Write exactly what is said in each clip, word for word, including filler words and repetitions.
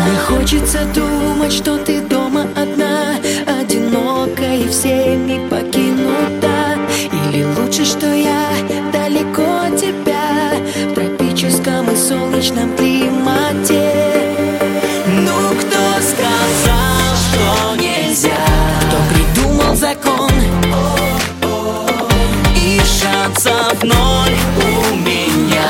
Мне хочется думать, что ты дома одна, одинокая и всеми покинута. Или лучше, что я далеко от тебя, в тропическом и солнечном климате. Ну, кто сказал, что нельзя? Кто придумал закон? И шансов ноль у меня,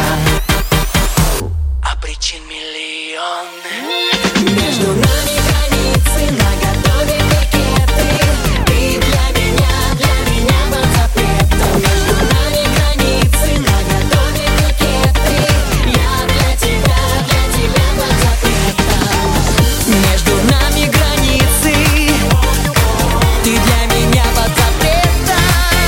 а причин миллион. Между нами границы, наготове пикеты. Ты для меня, для меня под запретом. Между нами границы, наготове пикеты. Я для тебя, для тебя под запретом. Между нами границы, ты для меня под запретом.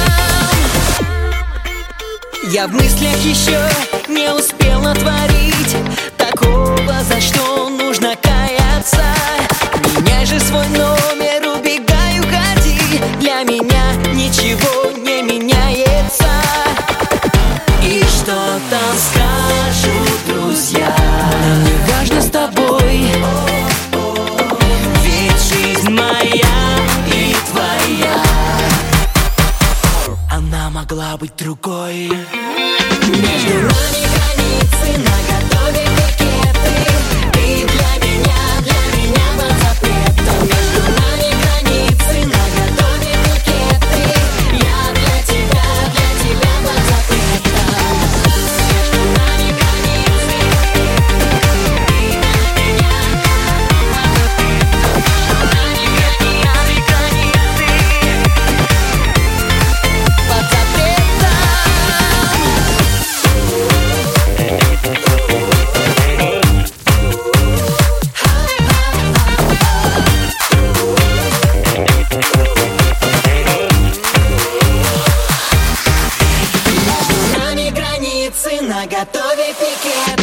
Я в мыслях еще не успел натворить такого, за что нужно каяться. Меняй же свой номер, убегай, уходи. Для меня ничего не меняется. И что там скажут друзья? Нам не важно с тобой, ведь жизнь моя и твоя, она могла быть другой. Между нами границы, наготове пикеты. Ты для меня, для меня под запретом. Между нами границы, наготове пикеты. Я для тебя, для тебя под запретом. Между нами границы, ты для меня под запретом. Под запретом. Наготове пикет.